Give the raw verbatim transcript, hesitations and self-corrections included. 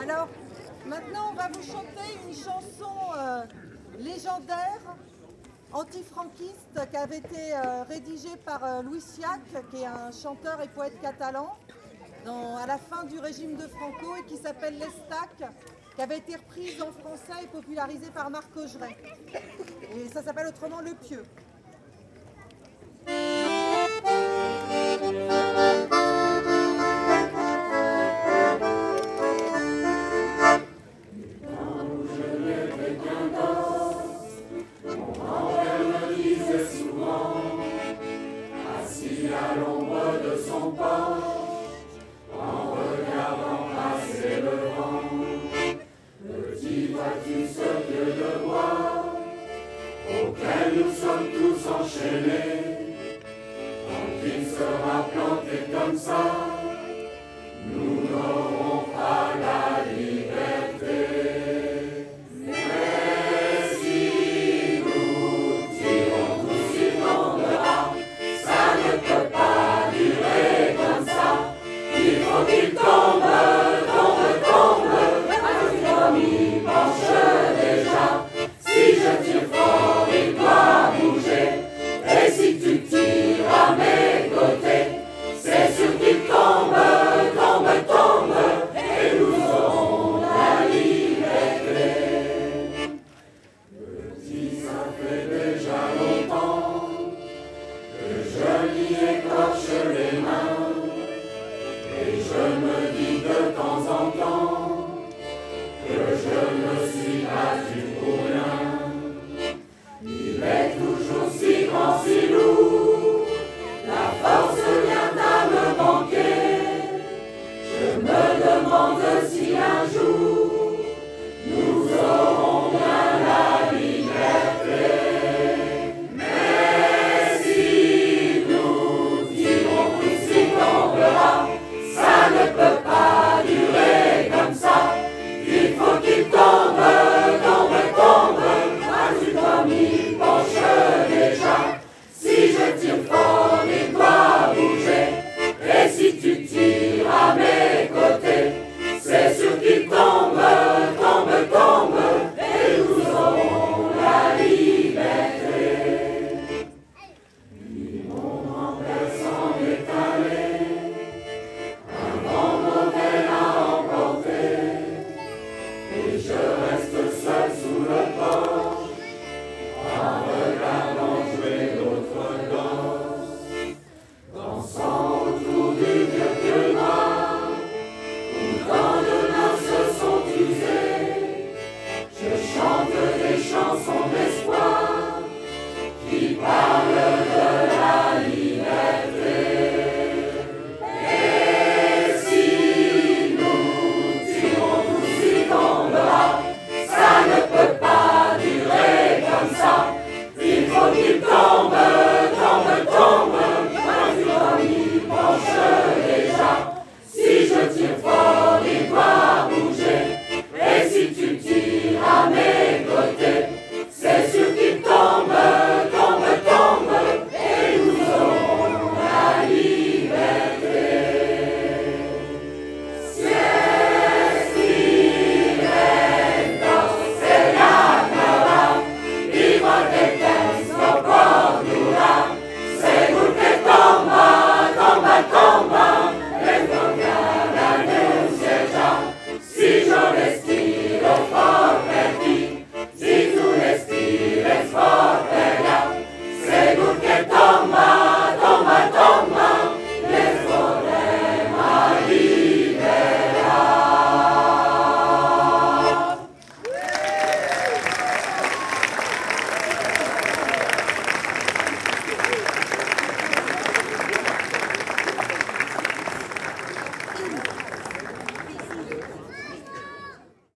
Alors, maintenant, on va vous chanter une chanson euh, légendaire, antifranquiste, qui avait été euh, rédigée par euh, Louis Siac, qui est un chanteur et poète catalan, dans, à la fin du régime de Franco, et qui s'appelle l'Estac, qui avait été reprise en français et popularisée par Marc Augeret. Et ça s'appelle autrement Le Pieux. À l'ombre de son porche, en regardant passer le vent, petit vois-tu ce pieu de bois auquel nous sommes tous enchaînés? Quand il sera planté comme ça, nous n'aurons pas la liberté. Mais si nous tirons tous, il tombera. Ça ne peut pas durer comme ça, il faut qu'il tombe.